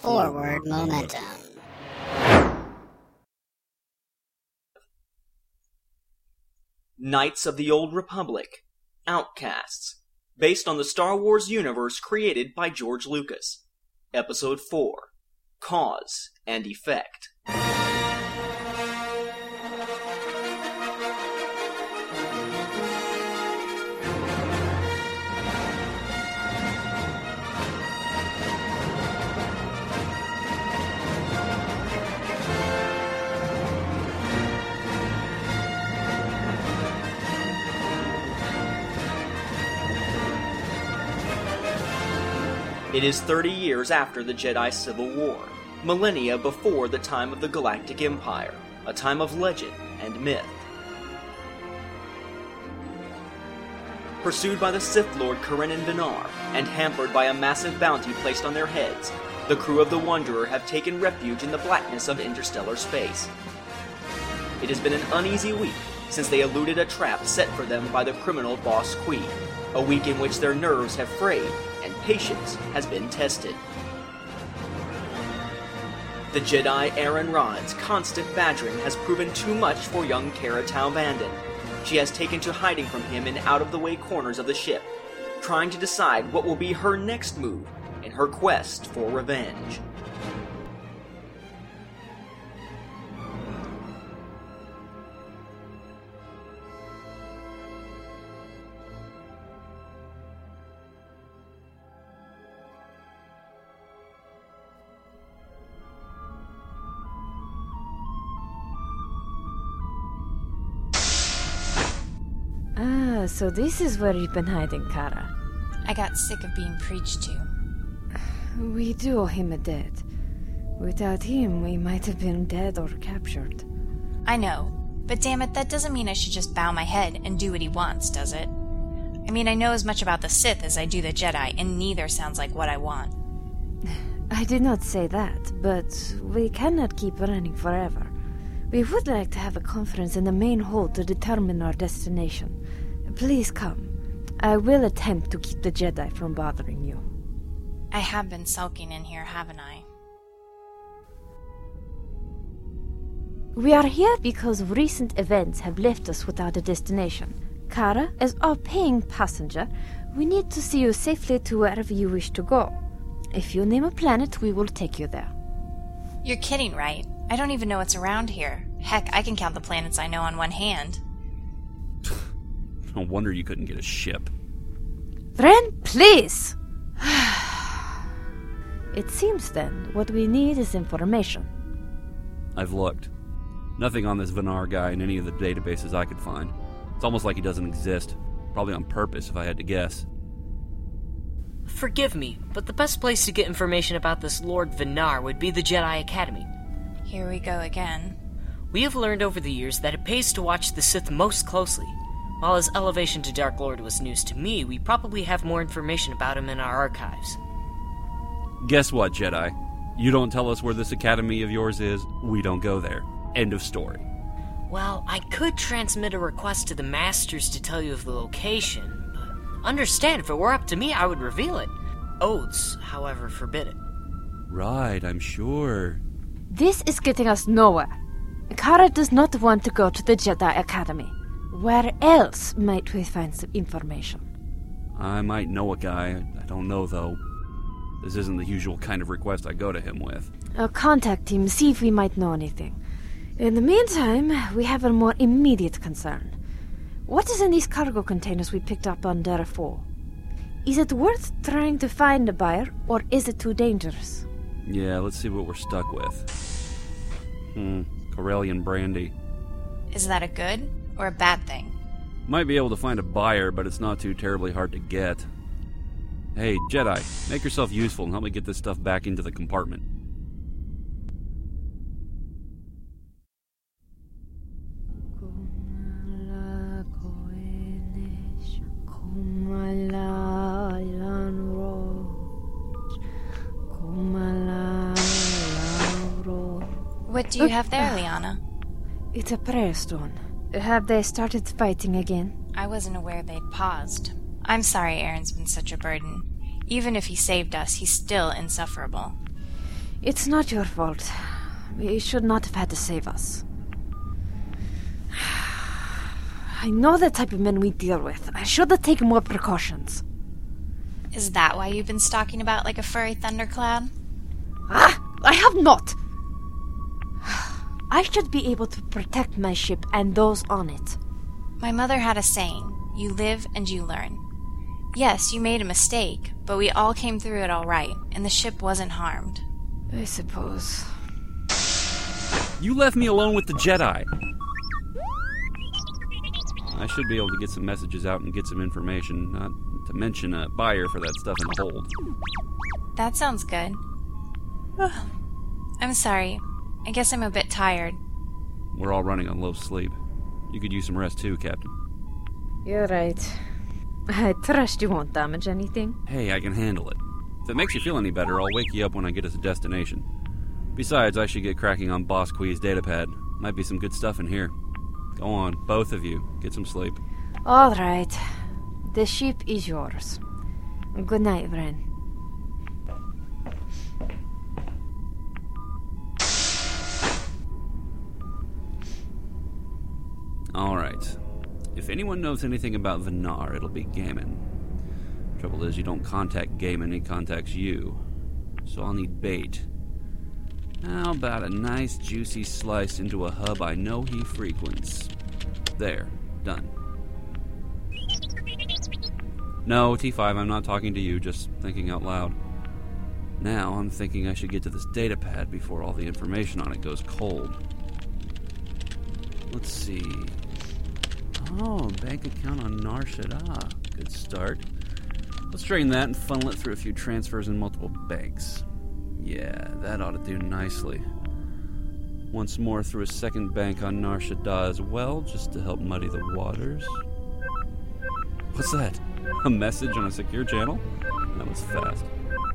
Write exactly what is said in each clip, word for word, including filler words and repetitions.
Forward momentum. Knights of the Old Republic, Outcasts, based on the Star Wars universe created by George Lucas. Episode four, Cause and Effect. It is thirty years after the Jedi Civil War, millennia before the time of the Galactic Empire, a time of legend and myth. Pursued by the Sith Lord Karenin Vinar, and hampered by a massive bounty placed on their heads, the crew of the Wanderer have taken refuge in the blackness of interstellar space. It has been an uneasy week since they eluded a trap set for them by the criminal Boss Quee, a week in which their nerves have frayed and patience has been tested. The Jedi Aaron Rod's constant badgering has proven too much for young Cara Tau Vanden. She has taken to hiding from him in out-of-the-way corners of the ship, trying to decide what will be her next move in her quest for revenge. Ah, so this is where you've been hiding, Cara. I got sick of being preached to. We do owe him a debt. Without him, we might have been dead or captured. I know, but damn it, that doesn't mean I should just bow my head and do what he wants, does it? I mean, I know as much about the Sith as I do the Jedi, and neither sounds like what I want. I did not say that, but we cannot keep running forever. We would like to have a conference in the main hall to determine our destination. Please come. I will attempt to keep the Jedi from bothering you. I have been sulking in here, haven't I? We are here because recent events have left us without a destination. Cara, as our paying passenger, we need to see you safely to wherever you wish to go. If you name a planet, we will take you there. You're kidding, right? I don't even know what's around here. Heck, I can count the planets I know on one hand. No wonder you couldn't get a ship. Friend, please! It seems then, what we need is information. I've looked. Nothing on this Vinar guy in any of the databases I could find. It's almost like he doesn't exist. Probably on purpose, if I had to guess. Forgive me, but the best place to get information about this Lord Vinar would be the Jedi Academy. Here we go again. We have learned over the years that it pays to watch the Sith most closely. While his elevation to Dark Lord was news to me, we probably have more information about him in our archives. Guess what, Jedi? You don't tell us where this academy of yours is, we don't go there. End of story. Well, I could transmit a request to the Masters to tell you of the location, but understand, if it were up to me, I would reveal it. Oaths, however, forbid it. Right, I'm sure. This is getting us nowhere. Cara does not want to go to the Jedi Academy. Where else might we find some information? I might know a guy. I don't know, though. This isn't the usual kind of request I go to him with. I'll contact him, see if we might know anything. In the meantime, we have a more immediate concern. What is in these cargo containers we picked up on Dara four? Is it worth trying to find a buyer, or is it too dangerous? Yeah, let's see what we're stuck with. Hmm, Corellian brandy. Is that a good or a bad thing? Might be able to find a buyer, but it's not too terribly hard to get. Hey, Jedi, make yourself useful and help me get this stuff back into the compartment. What do you have there, Liana? It's a prayer stone. Have they started fighting again? I wasn't aware they'd paused. I'm sorry Aaron's been such a burden. Even if he saved us, he's still insufferable. It's not your fault. You should not have had to save us. I know the type of men we deal with. I should have taken more precautions. Is that why you've been stalking about like a furry thundercloud? Ah! I have not! I should be able to protect my ship and those on it. My mother had a saying, you live and you learn. Yes, you made a mistake, but we all came through it all right, and the ship wasn't harmed. I suppose. You left me alone with the Jedi. I should be able to get some messages out and get some information, not to mention a buyer for that stuff in the hold. That sounds good. I'm sorry. I guess I'm a bit tired. We're all running on low sleep. You could use some rest too, Captain. You're right. I trust you won't damage anything. Hey, I can handle it. If it makes you feel any better, I'll wake you up when I get us a destination. Besides, I should get cracking on Boss Quee's datapad. Might be some good stuff in here. Go on, both of you. Get some sleep. All right. The ship is yours. Good night, Vren. Alright. If anyone knows anything about Vinar, it'll be Gaiman. Trouble is, you don't contact Gaiman, he contacts you. So I'll need bait. How about a nice juicy slice into a hub I know he frequents? There. Done. No, T five, I'm not talking to you, just thinking out loud. Now I'm thinking I should get to this datapad before all the information on it goes cold. Let's see... Oh, bank account on Nar Shaddaa. Good start. Let's drain that and funnel it through a few transfers in multiple banks. Yeah, that ought to do nicely. Once more through a second bank on Nar Shaddaa as well, just to help muddy the waters. What's that? A message on a secure channel? That was fast.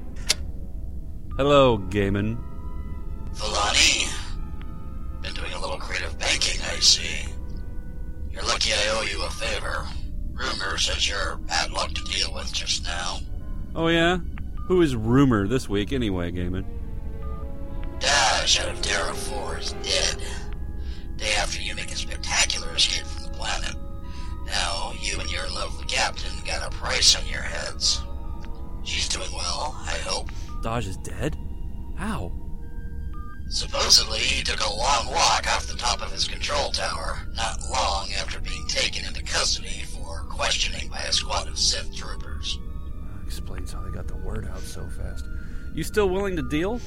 Hello, Gaiman. Vellani. Been doing a little creative banking, I see. You're lucky I owe you a favor. Rumor says you're bad luck to deal with just now. Oh yeah? Who is Rumor this week anyway, Gaiman? Dash out of Terra four is dead. Day after you make a spectacular escape from the planet. Now, you and your lovely captain got a price on your heads. She's doing well, I hope. Dodge is dead? How? Supposedly, he took a long walk off the top of his control tower, not long after being taken into custody for questioning by a squad of Sith troopers. Explains how they got the word out so fast. You still willing to deal?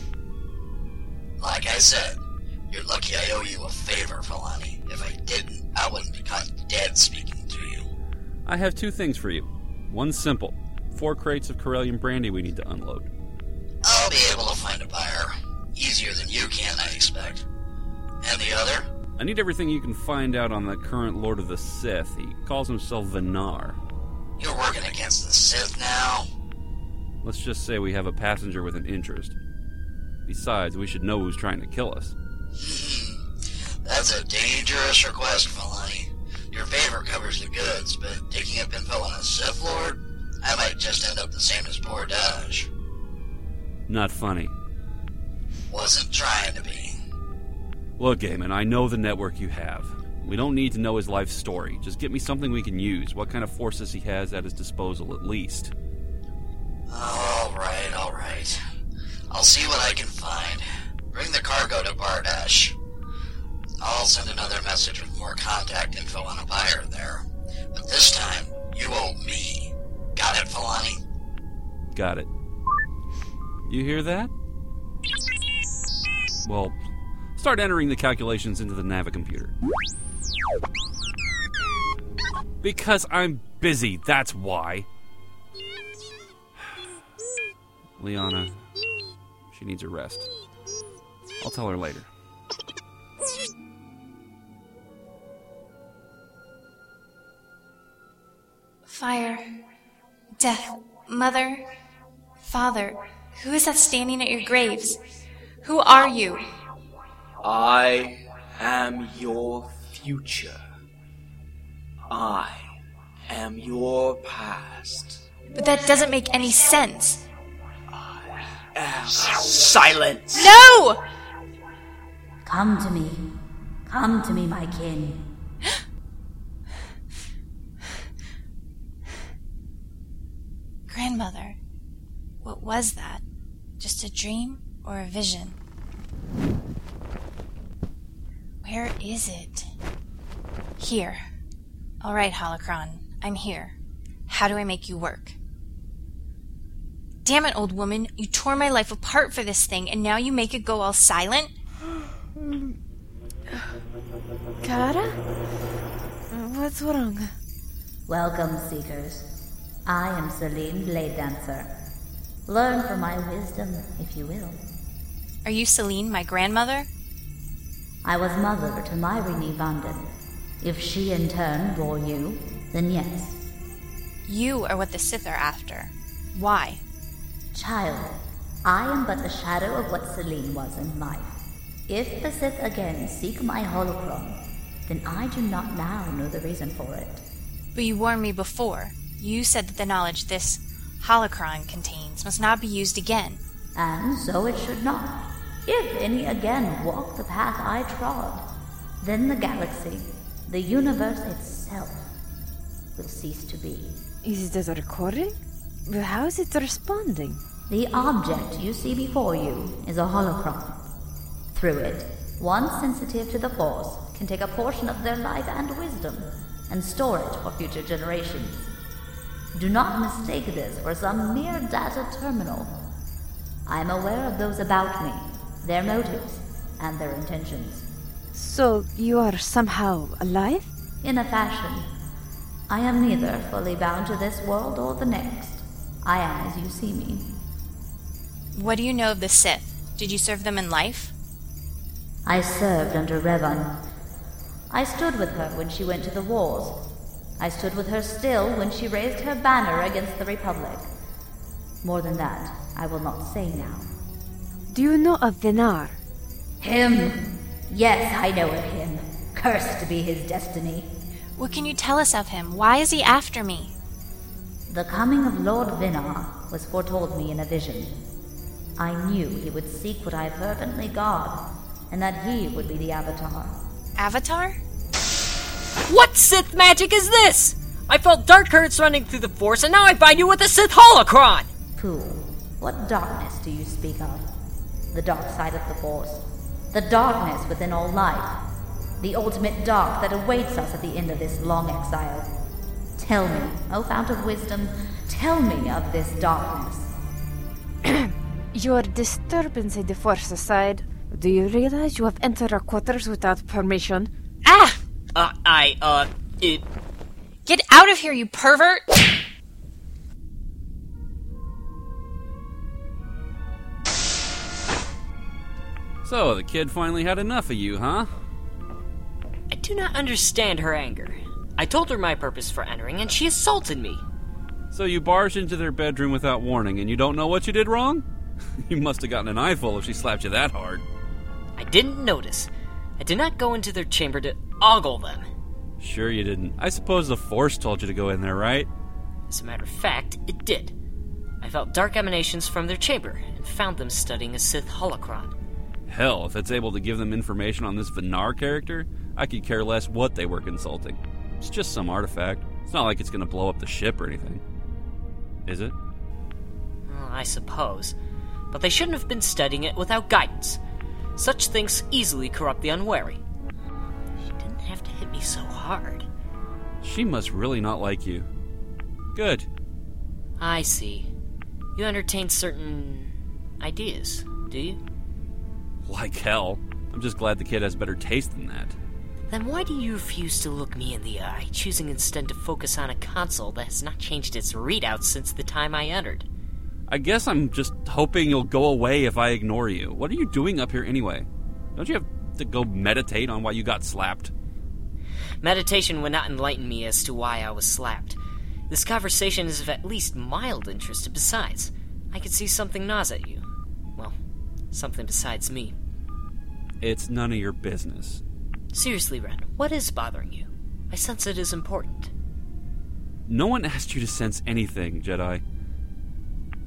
Like I said, you're lucky I owe you a favor, Vellani. If I didn't, I wouldn't be caught dead speaking to you. I have two things for you. One's simple. Four crates of Corellian brandy we need to unload. I'll be able to find a buyer. Easier than you can, I expect. And the other? I need everything you can find out on the current Lord of the Sith. He calls himself Vinar. You're working against the Sith now? Let's just say we have a passenger with an interest. Besides, we should know who's trying to kill us. Hmm. That's a dangerous request, Vellani. Your favor covers the goods, but digging up info on a Sith Lord? I might just end up the same as poor Dash. Not funny. Wasn't trying to be. Look, Gaiman, I know the network you have. We don't need to know his life story. Just get me something we can use. What kind of forces he has at his disposal, at least. All right, all right. I'll see what I can find. Bring the cargo to Bardash. I'll send another message with more contact info on a buyer there. But this time, you owe me. Got it, Vellani? Got it. You hear that? Well, start entering the calculations into the Navicomputer. Because I'm busy, that's why. Liana, she needs a rest. I'll tell her later. Fire. Death. Mother. Father. Who is that standing at your graves? Who are you? I am your future. I am your past. But that doesn't make any sense. I Uh, silence! No! Come to me. Come to me, my kin. Grandmother, what was that? Just a dream or a vision? Where is it? Here. All right, Holocron, I'm here. How do I make you work? Damn it, old woman, you tore my life apart for this thing, and now you make it go all silent? Kara? What's wrong? Welcome, Seekers. I am Celine Blade Dancer. Learn from my wisdom, if you will. Are you Celine, my grandmother? I was mother to Myrene Vanden. If she in turn bore you, then yes. You are what the Sith are after. Why? Child, I am but the shadow of what Celine was in life. If the Sith again seek my holocron, then I do not now know the reason for it. But you warned me before. You said that the knowledge this holocron contains must not be used again. And so it should not. If any again walk the path I trod, then the galaxy, the universe itself, will cease to be. Is it a recording? But how is it responding? The object you see before you is a holocron. Through it, one sensitive to the Force can take a portion of their life and wisdom and store it for future generations. Do not mistake this for some mere data terminal. I am aware of those about me, their motives, and their intentions. So you are somehow alive? In a fashion. I am neither fully bound to this world or the next. I am as you see me. What do you know of the Sith? Did you serve them in life? I served under Revan. I stood with her when she went to the wars. I stood with her still when she raised her banner against the Republic. More than that, I will not say now. Do you know of Vinar? Him! Yes, I know of him. Cursed be his destiny. What can you tell us of him? Why is he after me? The coming of Lord Vinar was foretold me in a vision. I knew he would seek what I fervently guard, and that he would be the Avatar. Avatar? What Sith magic is this? I felt dark currents running through the Force, and now I find you with a Sith holocron! Fool, what darkness do you speak of? The dark side of the Force. The darkness within all life. The ultimate dark that awaits us at the end of this long exile. Tell me, O fount of wisdom, tell me of this darkness. Your disturbance in the Force aside, do you realize you have entered our quarters without permission? Ah! Uh, I, uh, it... Get out of here, you pervert! So, the kid finally had enough of you, huh? I do not understand her anger. I told her my purpose for entering, and she assaulted me. So you barged into their bedroom without warning, and you don't know what you did wrong? You must have gotten an eyeful if she slapped you that hard. I didn't notice. I did not go into their chamber to ogle them. Sure you didn't. I suppose the Force told you to go in there, right? As a matter of fact, it did. I felt dark emanations from their chamber, and found them studying a Sith holocron. Hell, if it's able to give them information on this Vinar character, I could care less what they were consulting. It's just some artifact. It's not like it's gonna blow up the ship or anything. Is it? Well, I suppose. But they shouldn't have been studying it without guidance. Such things easily corrupt the unwary. She didn't have to hit me so hard. She must really not like you. Good. I see. You entertain certain ideas, do you? Like hell. I'm just glad the kid has better taste than that. Then why do you refuse to look me in the eye, choosing instead to focus on a console that has not changed its readouts since the time I entered? I guess I'm just hoping you'll go away if I ignore you. What are you doing up here anyway? Don't you have to go meditate on why you got slapped? Meditation would not enlighten me as to why I was slapped. This conversation is of at least mild interest. Besides, I could see something gnaws at you. Well, something besides me. It's none of your business. Seriously, Ren, what is bothering you? I sense it is important. No one asked you to sense anything, Jedi.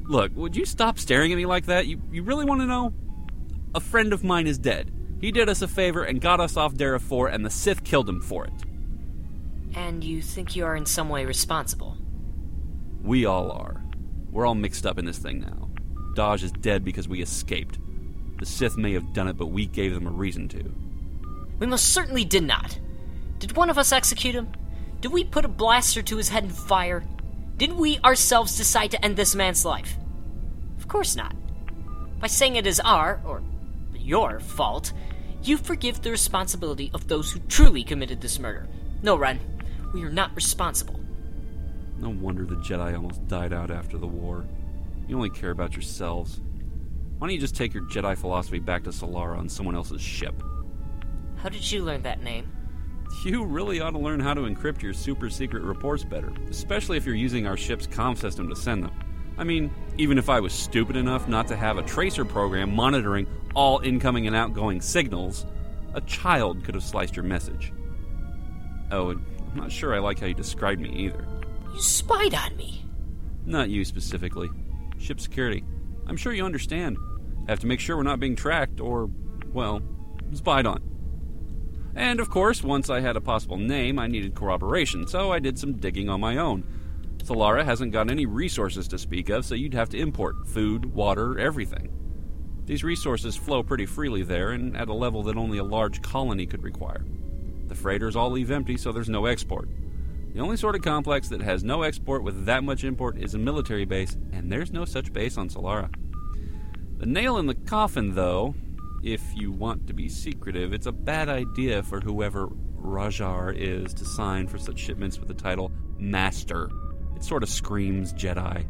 Look, would you stop staring at me like that? You, you really want to know? A friend of mine is dead. He did us a favor and got us off Dara four, and the Sith killed him for it. And you think you are in some way responsible? We all are. We're all mixed up in this thing now. Dodge is dead because we escaped. The Sith may have done it, but we gave them a reason to. We most certainly did not. Did one of us execute him? Did we put a blaster to his head and fire? Did we ourselves decide to end this man's life? Of course not. By saying it is our, or your, fault, you forgive the responsibility of those who truly committed this murder. No, Ren, we are not responsible. No wonder the Jedi almost died out after the war. You only care about yourselves. Why don't you just take your Jedi philosophy back to Solara on someone else's ship? How did you learn that name? You really ought to learn how to encrypt your super-secret reports better, especially if you're using our ship's comm system to send them. I mean, even if I was stupid enough not to have a tracer program monitoring all incoming and outgoing signals, a child could have sliced your message. Oh, and I'm not sure I like how you described me either. You spied on me. Not you specifically. Ship security. I'm sure you understand. Have to make sure we're not being tracked or, well, spied on. And, of course, once I had a possible name, I needed corroboration, so I did some digging on my own. Solara hasn't got any resources to speak of, so you'd have to import food, water, everything. These resources flow pretty freely there, and at a level that only a large colony could require. The freighters all leave empty, so there's no export. The only sort of complex that has no export with that much import is a military base, and there's no such base on Solara. The nail in the coffin, though, if you want to be secretive, it's a bad idea for whoever Rajar is to sign for such shipments with the title Master. It sort of screams Jedi.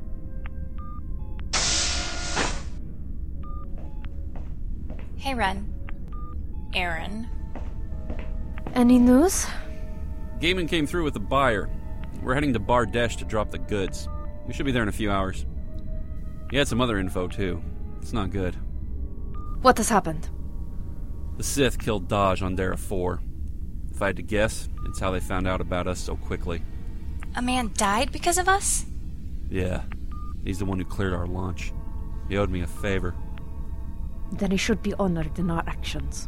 Hey, Ren. Aaron. Any news? Gaiman came through with a buyer. We're heading to Bardesh to drop the goods. We should be there in a few hours. He had some other info, too. It's not good. What has happened? The Sith killed Dodge on Dara four. If I had to guess, it's how they found out about us so quickly. A man died because of us? Yeah. He's the one who cleared our launch. He owed me a favor. Then he should be honored in our actions.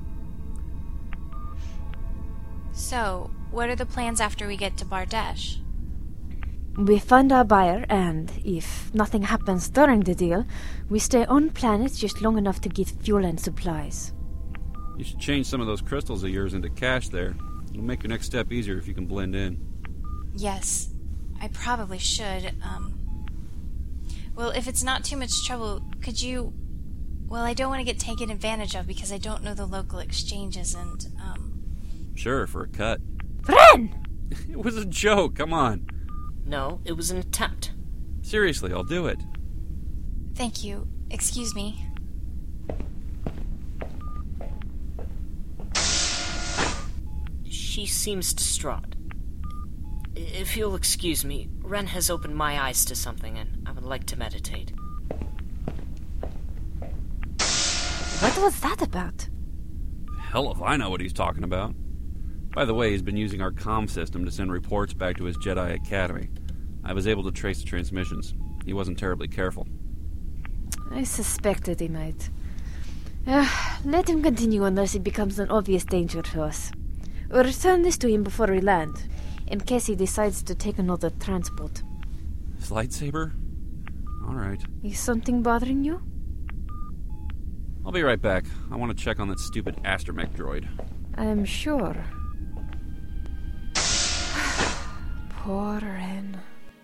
So, what are the plans after we get to Bardesh? We find our buyer, and if nothing happens during the deal, we stay on planet just long enough to get fuel and supplies. You should change some of those crystals of yours into cash there. It'll make your next step easier if you can blend in. Yes, I probably should. Um, well, if it's not too much trouble, could you... Well, I don't want to get taken advantage of because I don't know the local exchanges and, um... Sure, for a cut. Ren! It was a joke, come on. No, it was an attempt. Seriously, I'll do it. Thank you. Excuse me. She seems distraught. If you'll excuse me, Ren has opened my eyes to something, and I would like to meditate. What was that about? Hell if I know what he's talking about. By the way, he's been using our comm system to send reports back to his Jedi Academy. I was able to trace the transmissions. He wasn't terribly careful. I suspected he might. Uh, let him continue unless it becomes an obvious danger to us. We'll return this to him before we land, in case he decides to take another transport. His lightsaber? Alright. Is something bothering you? I'll be right back. I want to check on that stupid astromech droid. I'm sure. Poor Ren.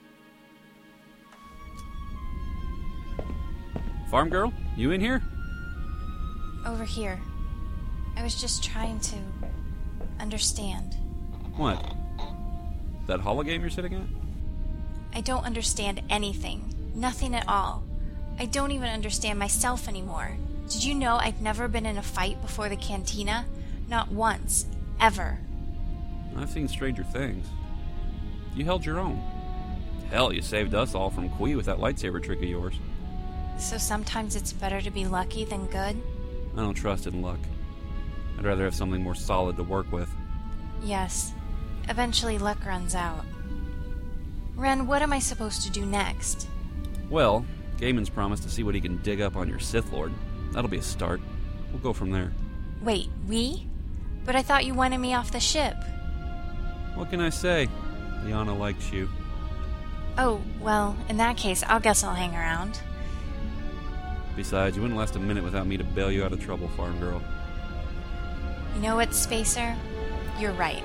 Farm girl, you in here? Over here. I was just trying to... understand. What? That hologame you're sitting at? I don't understand anything. Nothing at all. I don't even understand myself anymore. Did you know I've never been in a fight before the cantina? Not once. Ever. I've seen stranger things. You held your own. Hell, you saved us all from Kui with that lightsaber trick of yours. So sometimes it's better to be lucky than good? I don't trust in luck. I'd rather have something more solid to work with. Yes. Eventually luck runs out. Ren, what am I supposed to do next? Well, Gaiman's promised to see what he can dig up on your Sith Lord. That'll be a start. We'll go from there. Wait, we? But I thought you wanted me off the ship. What can I say? Liana likes you. Oh, well, in that case, I'll guess I'll hang around. Besides, you wouldn't last a minute without me to bail you out of trouble, farm girl. You know what, Spacer? You're right.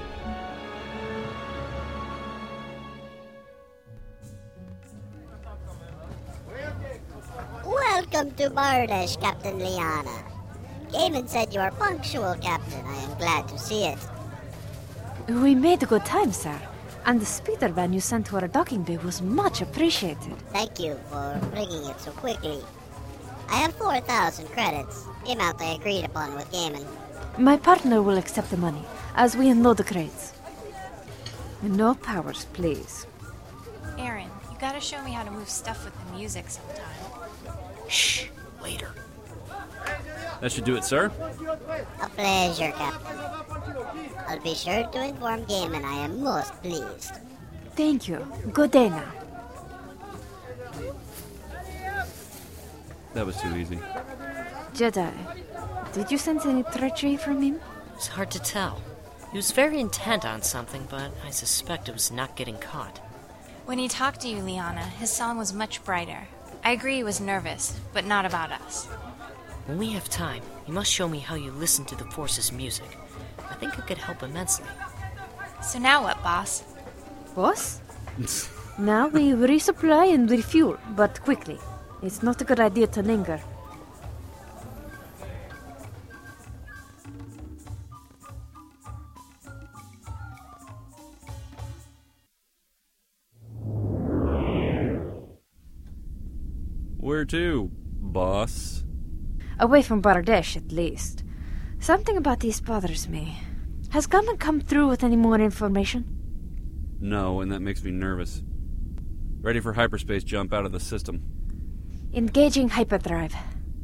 Welcome to Bardash, Captain Liana. Gaiman said you are punctual, Captain. I am glad to see it. We made a good time, sir. And the speeder van you sent to our docking bay was much appreciated. Thank you for bringing it so quickly. I have four thousand credits, the amount I agreed upon with Gaiman. My partner will accept the money, as we unload the crates. No powers, please. Aaron, you gotta show me how to move stuff with the music sometime. Shh, later. That should do it, sir. A pleasure, Captain. I'll be sure to inform Gaiman I am most pleased. Thank you. Good day now. That was too easy. Jedi, did you sense any treachery from him? It's hard to tell. He was very intent on something, but I suspect it was not getting caught. When he talked to you, Liana, his song was much brighter. I agree he was nervous, but not about us. When we have time, you must show me how you listen to the Force's music. I think it could help immensely. So now what, boss? Boss? Now we resupply and refuel, but quickly. It's not a good idea to linger. Where to, boss? Away from Bardash, at least. Something about this bothers me. Has Gaiman come through with any more information? No, and that makes me nervous. Ready for hyperspace jump out of the system. Engaging hyperdrive.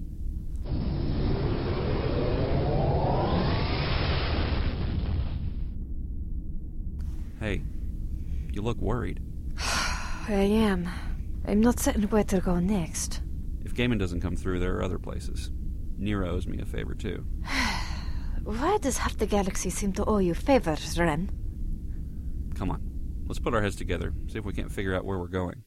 Hey, you look worried. I am. I'm not certain where to go next. If Gaiman doesn't come through, there are other places. Nero owes me a favor, too. Why does half the galaxy seem to owe you favors, Ren? Come on, let's put our heads together, see if we can't figure out where we're going.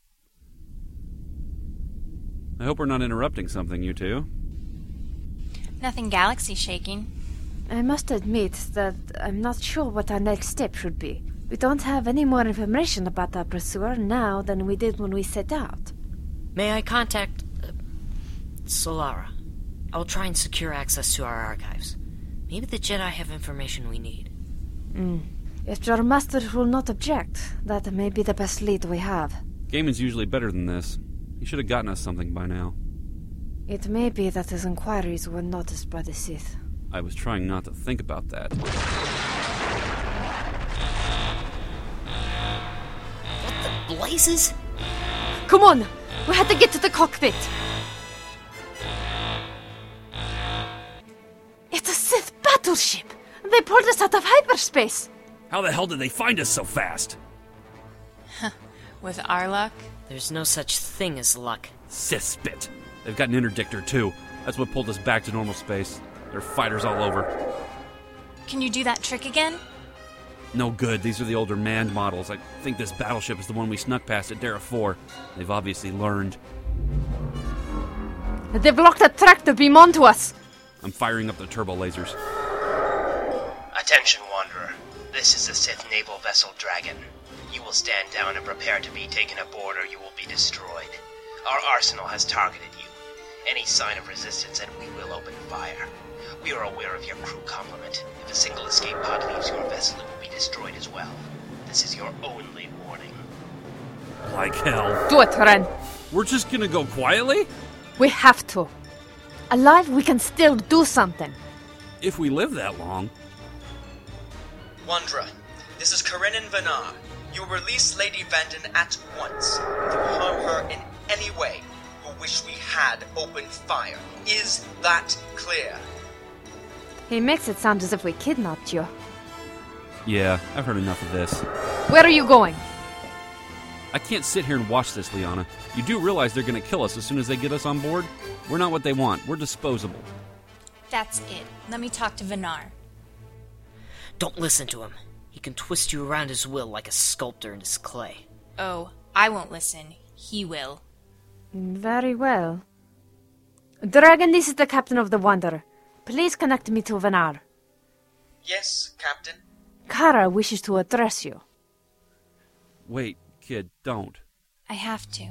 I hope we're not interrupting something, you two. Nothing galaxy shaking. I must admit that I'm not sure what our next step should be. We don't have any more information about our pursuer now than we did when we set out. May I contact... Uh, Solara? I'll try and secure access to our archives. Maybe the Jedi have information we need. Mm. If your master will not object, that may be the best lead we have. Gaiman's usually better than this. He should have gotten us something by now. It may be that his inquiries were noticed by the Sith. I was trying not to think about that. What the blazes? Come on! We had to get to the cockpit! It's a Sith battleship! They pulled us out of hyperspace! How the hell did they find us so fast? With our luck? There's no such thing as luck. Sith spit. They've got an interdictor, too. That's what pulled us back to normal space. There are fighters all over. Can you do that trick again? No good. These are the older manned models. I think this battleship is the one we snuck past at Dara four. They've obviously learned. They've locked a tractor beam onto us! I'm firing up the turbo lasers. Attention, Wanderer. This is the Sith naval vessel Dragon. You will stand down and prepare to be taken aboard or you will be destroyed. Our arsenal has targeted you. Any sign of resistance and we will open fire. We are aware of your crew complement. If a single escape pod leaves your vessel, it will be destroyed as well. This is your only warning. Like hell. Do it, Ren! We're just gonna go quietly? We have to. Alive, we can still do something. If we live that long. Wanderer, this is Karenin Vanar. You will release Lady Vanden at once. If you harm her in any way, you wish we had opened fire. Is that clear? He makes it sound as if we kidnapped you. Yeah, I've heard enough of this. Where are you going? I can't sit here and watch this, Liana. You do realize they're going to kill us as soon as they get us on board? We're not what they want. We're disposable. That's it. Let me talk to Vinar. Don't listen to him. He can twist you around his will like a sculptor in his clay. Oh, I won't listen. He will. Very well. Dragon, this is the captain of the Wanderer. Please connect me to Vinar. Yes, Captain. Kara wishes to address you. Wait, kid, don't. I have to.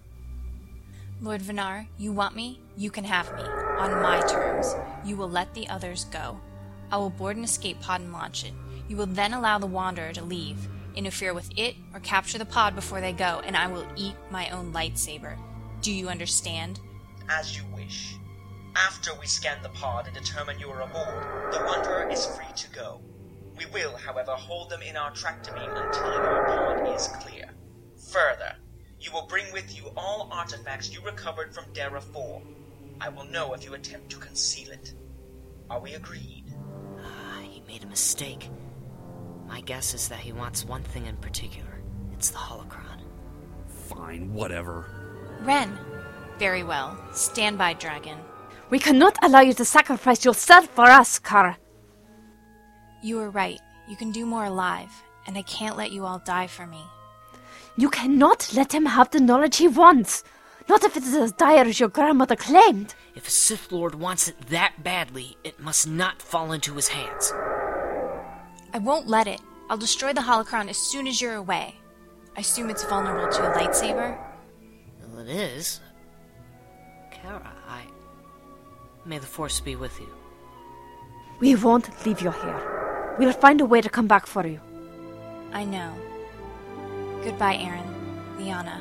Lord Vinar, you want me? You can have me. On my terms. You will let the others go. I will board an escape pod and launch it. You will then allow the Wanderer to leave, interfere with it, or capture the pod before they go, and I will eat my own lightsaber. Do you understand? As you wish. After we scan the pod and determine you are aboard, the Wanderer is free to go. We will, however, hold them in our tractor-beam until your pod is clear. Further, you will bring with you all artifacts you recovered from Dara four. I will know if you attempt to conceal it. Are we agreed? Uh, he made a mistake. My guess is that he wants one thing in particular. It's the holocron. Fine, whatever. Ren. Very well. Stand by, Dragon. We cannot allow you to sacrifice yourself for us, Kara. You are right. You can do more alive, and I can't let you all die for me. You cannot let him have the knowledge he wants. Not if it is as dire as your grandmother claimed. If a Sith Lord wants it that badly, it must not fall into his hands. I won't let it. I'll destroy the holocron as soon as you're away. I assume it's vulnerable to a lightsaber? Well, it is. Kara, I... May the Force be with you. We won't leave you here. We'll find a way to come back for you. I know. Goodbye, Aaron. Liana.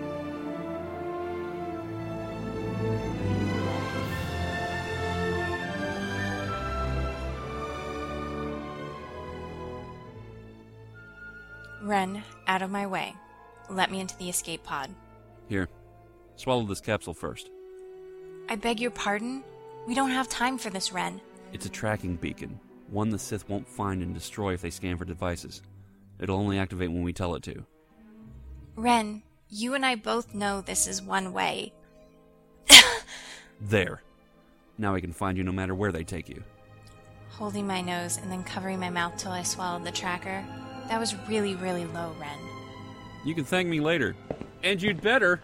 Ren, out of my way. Let me into the escape pod. Here, swallow this capsule first. I beg your pardon? We don't have time for this, Ren. It's a tracking beacon, one the Sith won't find and destroy if they scan for devices. It'll only activate when we tell it to. Ren, you and I both know this is one way. There. Now I can find you no matter where they take you. Holding my nose and then covering my mouth till I swallowed the tracker. That was really, really low, Ren. You can thank me later. And you'd better.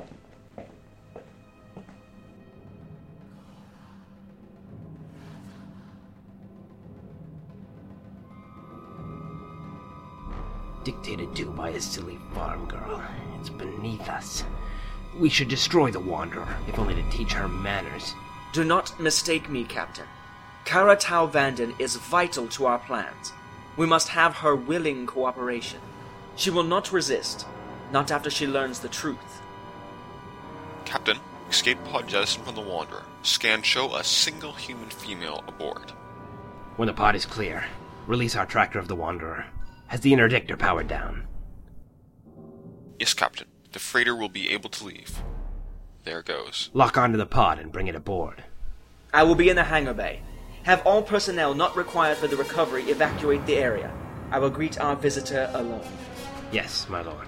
Dictated to by a silly farm girl. It's beneath us. We should destroy the Wanderer, if only to teach her manners. Do not mistake me, Captain. Kara Tau Vanden is vital to our plans. We must have her willing cooperation. She will not resist, not after she learns the truth. Captain, escape pod jettisoned from the Wanderer. Scan show a single human female aboard. When the pod is clear, release our tractor of the Wanderer. Has the interdictor powered down? Yes, Captain. The freighter will be able to leave. There goes. Lock onto the pod and bring it aboard. I will be in the hangar bay. Have all personnel not required for the recovery evacuate the area. I will greet our visitor alone. Yes, my lord.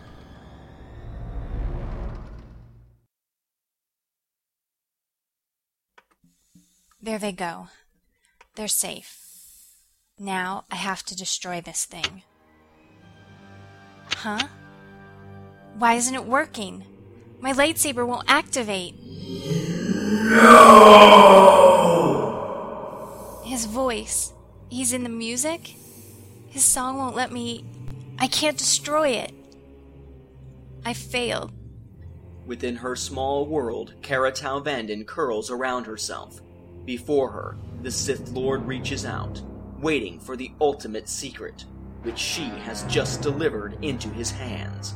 There they go. They're safe. Now I have to destroy this thing. Huh? Why isn't it working? My lightsaber won't activate. No! His voice. He's in the music? His song won't let me... I can't destroy it. I failed. Within her small world, Kara Tau Vanden curls around herself. Before her, the Sith Lord reaches out, waiting for the ultimate secret, which she has just delivered into his hands.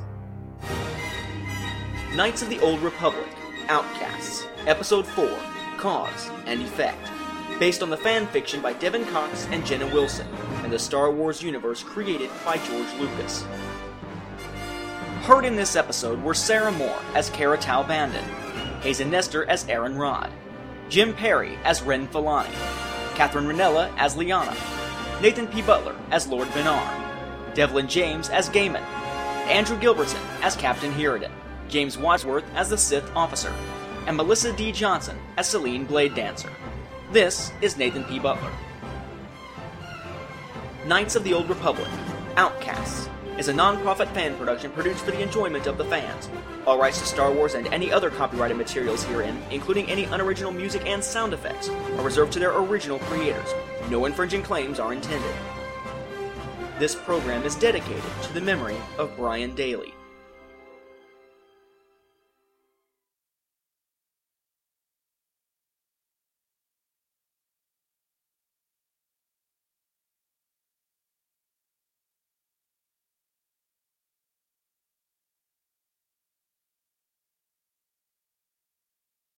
Knights of the Old Republic, Outcasts, Episode four, Cause and Effect, based on the fan fiction by Devin Cox and Jenna Wilson, and the Star Wars universe created by George Lucas. Heard in this episode were Sarah Moore as Kara Tau Vanden, Hazen Nestor as Aaron Rod, Jim Perry as Ren Filani, Catherine Ranella as Liana, Nathan P. Butler as Lord Vinar, Devlin James as Gaiman, Andrew Gilbertson as Captain Hiriden, James Wadsworth as the Sith Officer, and Melissa D. Johnson as Celine Blade Dancer. This is Nathan P. Butler. Knights of the Old Republic, Outcasts, is a non-profit fan production produced for the enjoyment of the fans. All rights to Star Wars and any other copyrighted materials herein, including any unoriginal music and sound effects, are reserved to their original creators. No infringing claims are intended. This program is dedicated to the memory of Brian Daly,